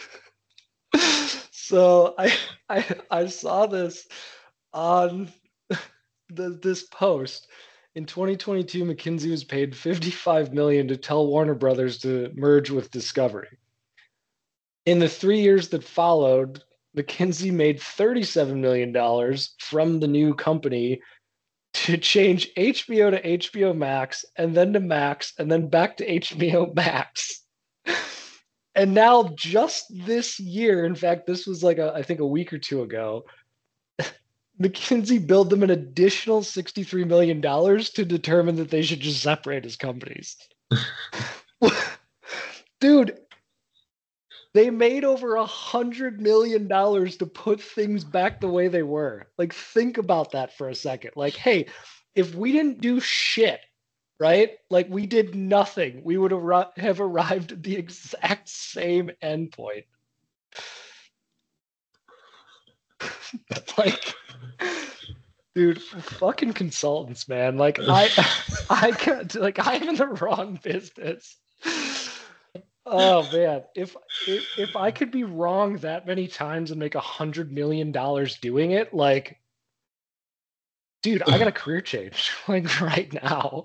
so I, I, I saw this on the, this post. In twenty twenty-two, McKinsey was paid fifty-five million dollars to tell Warner Brothers to merge with Discovery. In the three years that followed, McKinsey made thirty-seven million dollars from the new company to change H B O to H B O Max and then to Max and then back to H B O Max. And now, just this year, in fact, this was like a, I think a week or two ago, McKinsey billed them an additional sixty-three million dollars to determine that they should just separate as companies. Dude, they made over a hundred million dollars to put things back the way they were. Like, think about that for a second. Like, hey, if we didn't do shit, right? Like, we did nothing, we would ar- have arrived at the exact same endpoint. Like, dude, fucking consultants, man. Like, I, I can't. Like, I'm in the wrong business. Oh man, if, if if I could be wrong that many times and make a hundred million dollars doing it, like, dude, I got a career change like right now.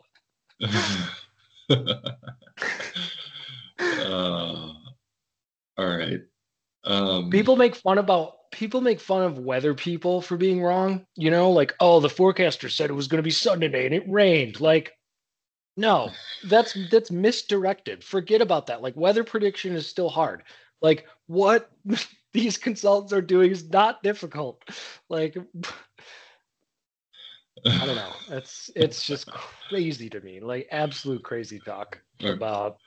uh, all right. Um, people make fun about people make fun of weather people for being wrong. You know, like, oh, the forecaster said it was going to be sunny today and it rained. Like, no, that's that's misdirected. Forget about that. Like, weather prediction is still hard. Like, what these consultants are doing is not difficult. Like, I don't know. It's it's just crazy to me. Like, absolute crazy talk about.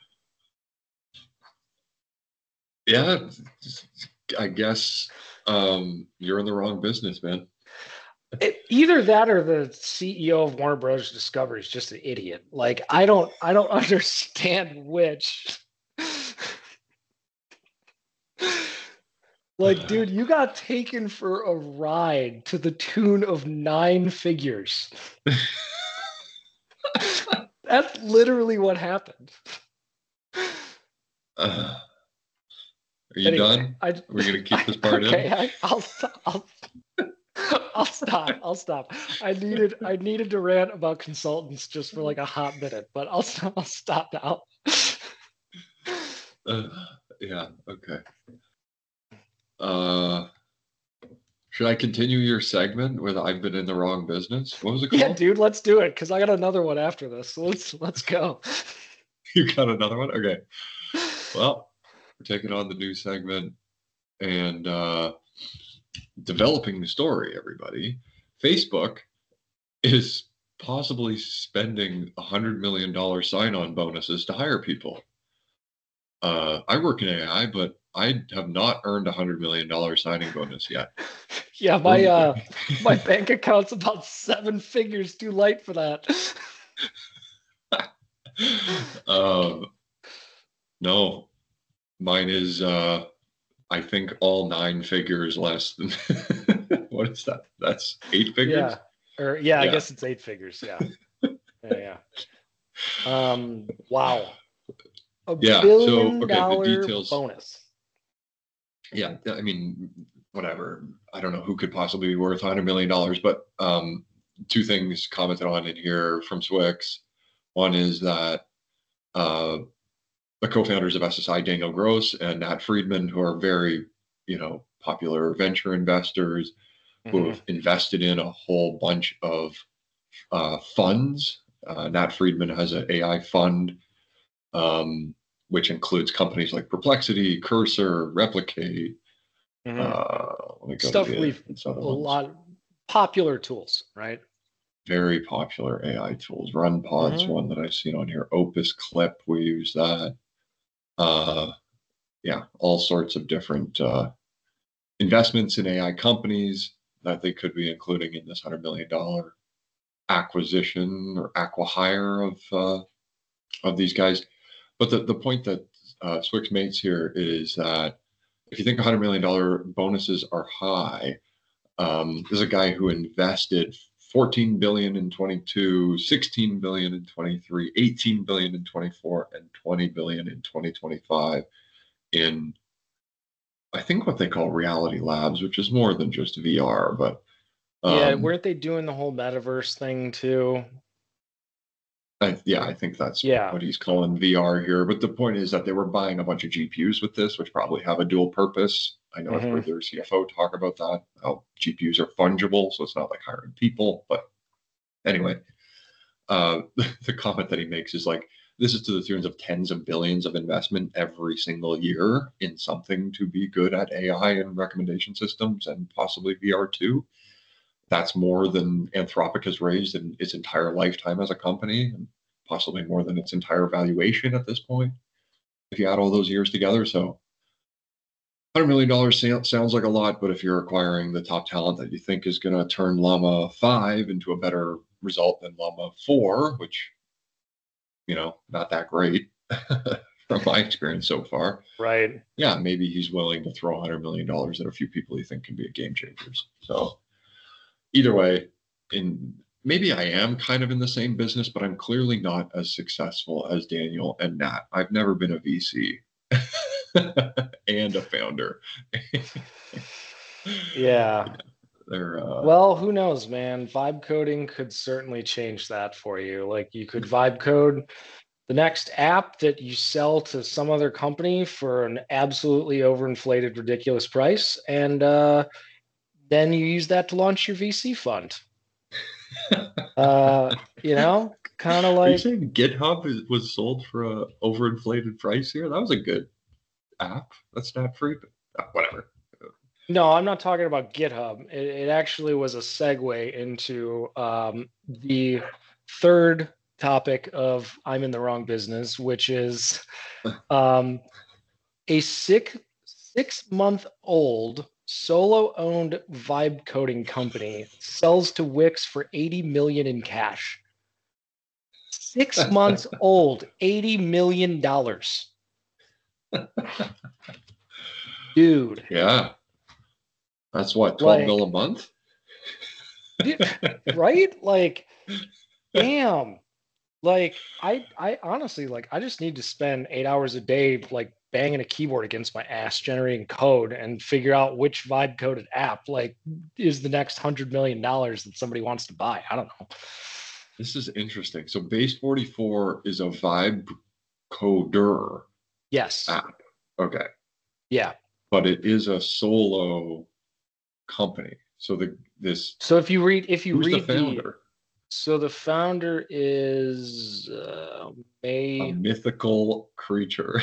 Yeah, I guess um, you're in the wrong business, man. It, either that or the C E O of Warner Brothers Discovery is just an idiot. Like, I don't I don't understand which. Like, dude, you got taken for a ride to the tune of nine figures. That's literally what happened. Uh, are you anyway, done? I, We're gonna keep this part okay, in. I, I'll I'll I'll stop. I'll stop. I needed I needed to rant about consultants just for like a hot minute, but I'll I'll stop now. uh, yeah. Okay. Uh, should I continue your segment with "I've been in the wrong business"? What was it called? Yeah, dude, let's do it because I got another one after this. So let's let's go. You got another one? Okay. Well, we're taking on the new segment and uh, developing the story. Everybody, Facebook is possibly spending a hundred million dollar sign-on bonuses to hire people. Uh, I work in A I, but I have not earned a hundred million dollar signing bonus yet. Yeah, my uh, my bank account's about seven figures too light for that. um, no, mine is uh, I think all nine figures less than. What is that? That's eight figures. Yeah, or yeah, yeah. I guess it's eight figures. Yeah, yeah, yeah. Um, wow. A yeah. billion So okay, dollar the details. Bonus. Yeah, I mean, whatever. I don't know who could possibly be worth one hundred million dollars, but um, two things commented on in here from Swix. One is that uh, the co-founders of S S I, Daniel Gross and Nat Friedman, who are very, you know, popular venture investors, mm-hmm. who have invested in a whole bunch of uh, funds. Uh, Nat Friedman has an A I fund. Um, which includes companies like Perplexity, Cursor, Replicate. Mhm. Uh, let me go to Stuff the we've these other a ones. lot popular tools, right? Very popular A I tools. RunPod's Hmm. one that I've seen on here. Opus Clip, we use that. Uh, yeah, all sorts of different uh, investments in A I companies that they could be including in this hundred million dollar acquisition or acquihire of uh, of these guys. But the, the point that uh, Swick makes here is that if you think one hundred million dollar bonuses are high, um, there's a guy who invested fourteen billion in twenty-two, sixteen billion in twenty-three, eighteen billion in twenty-four, and twenty billion in twenty twenty-five in I think what they call reality labs, which is more than just V R, but Yeah, um, weren't they doing the whole metaverse thing too? I, yeah, I think that's Yeah. what he's calling V R here. But the point is that they were buying a bunch of G P Us with this, which probably have a dual purpose. I know I've Hmm. heard their C F O talk about that. How G P Us are fungible, so it's not like hiring people. But anyway, uh, the comment that he makes is like, this is to the tunes of tens of billions of investment every single year in something to be good at A I and recommendation systems and possibly V R too. That's more than Anthropic has raised in its entire lifetime as a company, and possibly more than its entire valuation at this point, if you add all those years together. So one hundred million dollars sounds like a lot, but if you're acquiring the top talent that you think is going to turn Llama five into a better result than Llama four, which, you know, not that great from my experience so far, Right. yeah, maybe he's willing to throw one hundred million dollars at a few people he think can be game changers. So either way, in maybe I am kind of in the same business, but I'm clearly not as successful as Daniel and Nat. I've never been a V C and a founder. Yeah. They're uh, Well, who knows, man? Vibe coding could certainly change that for you. Like you could vibe code the next app that you sell to some other company for an absolutely overinflated, ridiculous price, and uh, then you use that to launch your V C fund. Uh, you know, kind of Are you like saying GitHub is, was sold for a overinflated price here? That was a good app. That's not free, but uh, whatever. no, I'm not talking about GitHub. It, it actually was a segue into um, the third topic of I'm in the wrong business, which is um, a six six month old solo owned vibe coding company sells to Wix for eighty million in cash. Six months old, eighty million dollars, dude. Yeah, that's what twelve mil Like, a month. right? Like, damn. Like, I, I honestly like. I just need to spend eight hours a day like banging a keyboard against my ass, generating code, and figure out which vibe coded app like is the next hundred million dollars that somebody wants to buy. I don't know. This is interesting. So Base forty-four is a vibe coder Yes. app. Okay. Yeah. But it is a solo company. So the this So if you read if you who's the read the founder? so the founder is uh, A May mythical creature.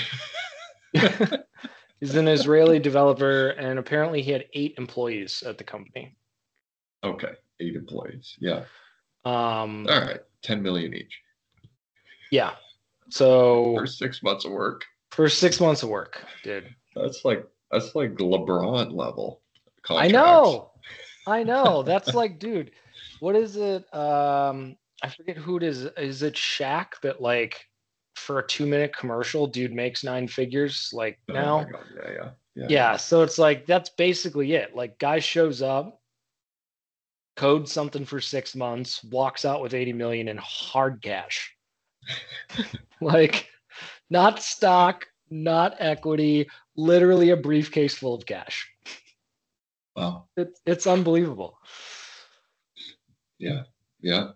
He's an Israeli developer, and apparently he had eight employees at the company. Okay, eight employees. Yeah. Um, All right, ten million each yeah. for So six months of work. for six months of work, dude. That's like that's like LeBron level I contracts. know. I know. That's like, dude, what is it? Um, I forget who it is. Is it Shaq that like for a two minute commercial, dude makes nine figures like Oh my now? god. Yeah, yeah, yeah, yeah. Yeah. So it's like that's basically it. Like guy shows up, codes something for six months, walks out with eighty million in hard cash. Like not stock, not equity, literally a briefcase full of cash. Wow. It, it's unbelievable. Yeah, yeah.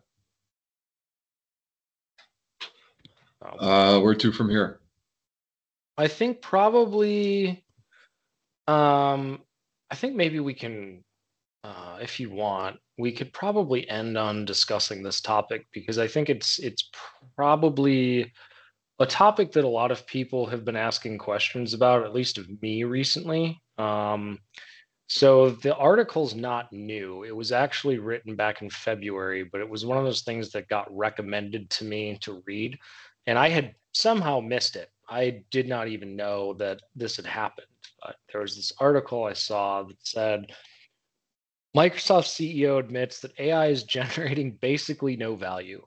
Um, Uh, where to from here? I think probably, um, I think maybe we can, uh, if you want, we could probably end on discussing this topic because I think it's it's probably a topic that a lot of people have been asking questions about, at least of me recently. Um, so the article's not new. It was actually written back in February, but it was one of those things that got recommended to me to read, and I had somehow missed it. I did not even know that this had happened. But there was this article I saw that said Microsoft C E O admits that A I is generating basically no value.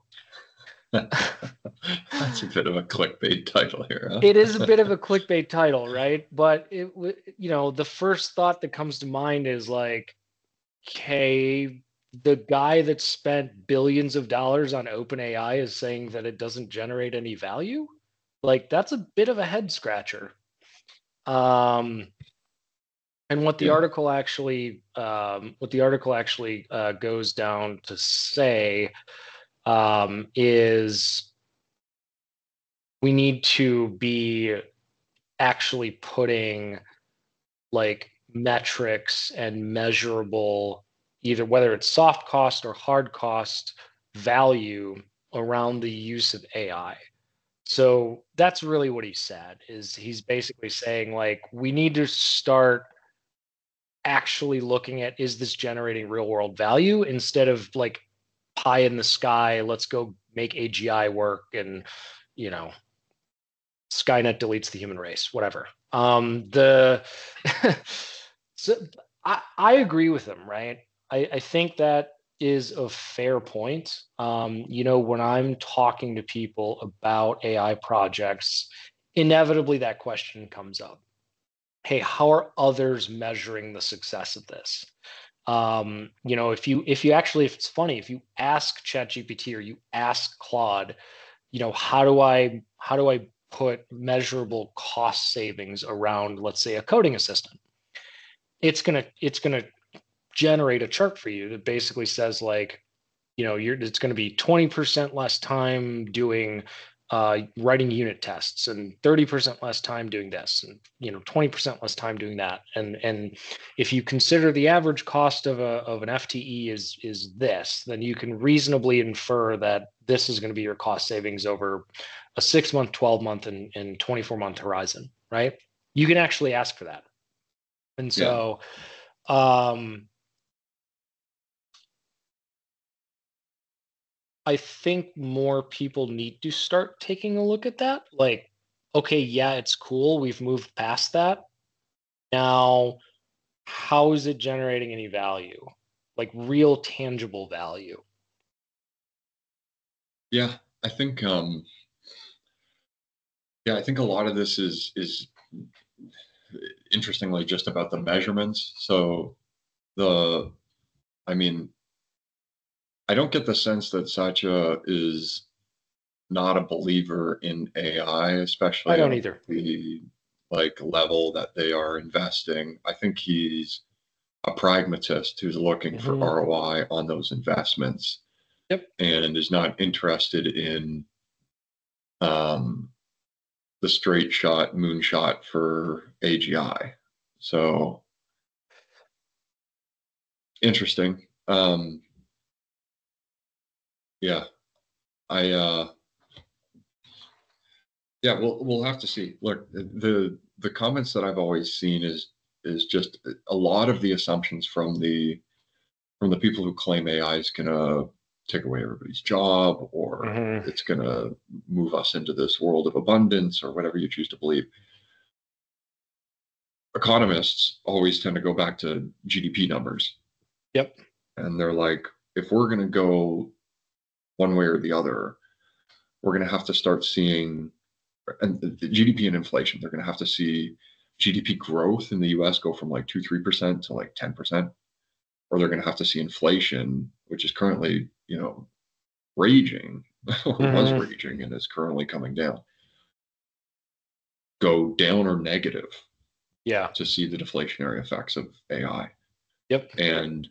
That's a bit of a clickbait title here, huh? It is a bit of a clickbait title, right? But it, you know, the first thought that comes to mind is like, okay, the guy that spent billions of dollars on OpenAI is saying that it doesn't generate any value. Like, that's a bit of a head scratcher. Um, and what the Yeah. article actually, um, what the article actually uh, goes down to say um, is we need to be actually putting like metrics and measurable, either whether it's soft cost or hard cost value around the use of A I. So that's really what he said, is he's basically saying like we need to start actually looking at, is this generating real world value, instead of like pie in the sky, let's go make A G I work and, you know, Skynet deletes the human race, whatever. Um, the so I, I agree with him, right? I, I think that is a fair point. Um, you know, when I'm talking to people about A I projects, inevitably that question comes up. Hey, how are others measuring the success of this? Um, you know, if you if you actually, if it's funny, if you ask ChatGPT or you ask Claude, you know, how do I how do I put measurable cost savings around, let's say, a coding assistant? It's gonna it's gonna generate a chart for you that basically says like, you know, you're it's going to be twenty percent less time doing uh, writing unit tests and thirty percent less time doing this, and you know, twenty percent less time doing that. And and if you consider the average cost of a of an F T E is is this, then you can reasonably infer that this is going to be your cost savings over a six month, twelve month, and, and twenty-four month horizon, right? You can actually ask for that. And Yeah. so um, I think more people need to start taking a look at that. Like, okay, yeah, it's cool. We've moved past that. Now, how is it generating any value? Like real tangible value? Yeah. I think um yeah, I think a lot of this is is interestingly just about the measurements. So the I mean, I don't get the sense that Satya is not a believer in A I, I especially don't on either. the like level that they are investing. I think he's a pragmatist who's looking for Hmm. R O I on those investments Yep. and is not interested in um, the straight shot moonshot for A G I. So interesting. Um, yeah, I uh, yeah, we'll we'll have to see. Look, the the comments that I've always seen is is just a lot of the assumptions from the from the people who claim A I is gonna take away everybody's job or Hmm. it's gonna move us into this world of abundance or whatever you choose to believe. Economists always tend to go back to G D P numbers, Yep. and they're like, if we're gonna go one way or the other, we're gonna have to start seeing and the G D P and inflation. They're gonna have to see G D P growth in the U S go from like two, three percent to like ten percent, or they're gonna have to see inflation, which is currently, you know, raging or was Hmm. raging and is currently coming down, go down or negative Yeah. to see the deflationary effects of A I. Yep. And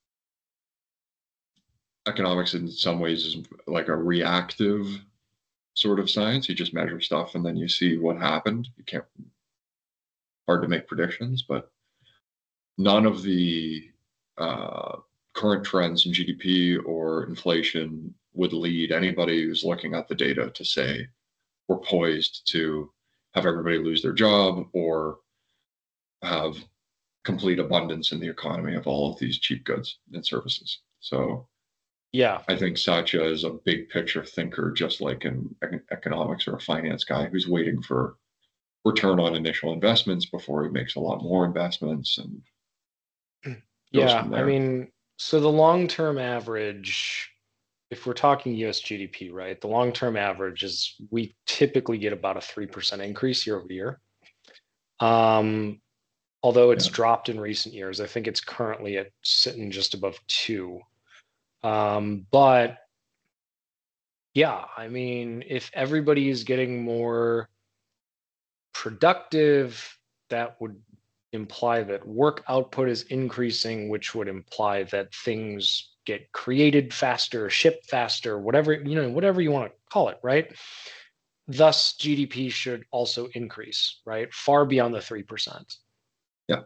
economics, in some ways, is like a reactive sort of science. You just measure stuff and then you see what happened. You can't, hard to make predictions, but none of the uh, current trends in G D P or inflation would lead anybody who's looking at the data to say, we're poised to have everybody lose their job or have complete abundance in the economy of all of these cheap goods and services. So Yeah. I think Satya is a big picture thinker, just like an economics or a finance guy who's waiting for return on initial investments before he makes a lot more investments and goes Yeah. from I there. mean, so the long-term average, if we're talking U S G D P, right, the long-term average is we typically get about a three percent increase year over year. Um, although it's Yeah. dropped in recent years. I think it's currently at sitting just above two. Um, but yeah, I mean, if everybody is getting more productive, that would imply that work output is increasing, which would imply that things get created faster, shipped faster, whatever, you know, whatever you want to call it, right? Thus, G D P should also increase, right? Far beyond the three percent. Yeah.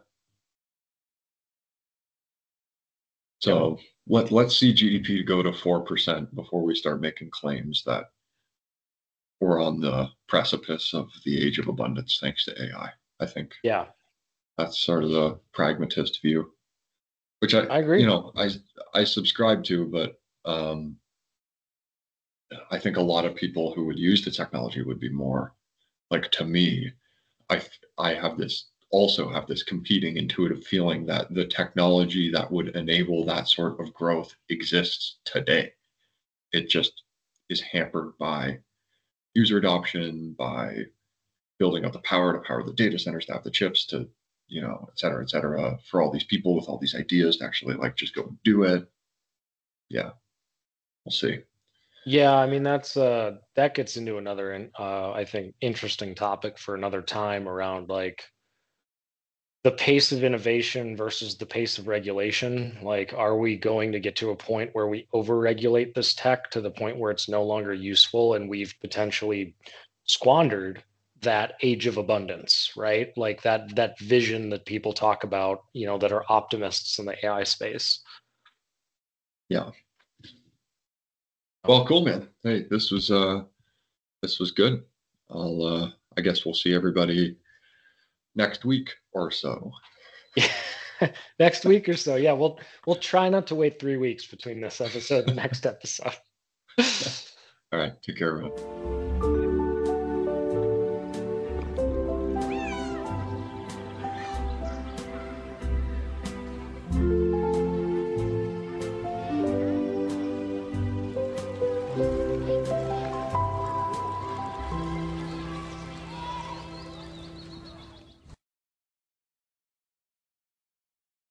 So yep. let, let's see G D P go to four percent before we start making claims that we're on the precipice of the age of abundance thanks to A I. I think. Yeah. That's sort of the pragmatist view, which I, I agree. you know, I, I subscribe to, but um, I think a lot of people who would use the technology would be more like, to me, I, I have this also have this competing intuitive feeling that the technology that would enable that sort of growth exists today. It just is hampered by user adoption, by building up the power to power the data centers, to have the chips, to, you know, et cetera, et cetera, for all these people with all these ideas to actually like just go and do it. Yeah, we'll see. Yeah, I mean that's uh that gets into another uh I think interesting topic for another time around like the pace of innovation versus the pace of regulation. Like, are we going to get to a point where we overregulate this tech to the point where it's no longer useful and we've potentially squandered that age of abundance, right? Like that that vision that people talk about, you know, that are optimists in the A I space. Yeah. Well, cool, man. Hey, this was uh this was good. I'll uh I guess we'll see everybody next week or so. Next week or so. Yeah, we'll we'll try not to wait three weeks between this episode and the next episode. All right, take care, everyone.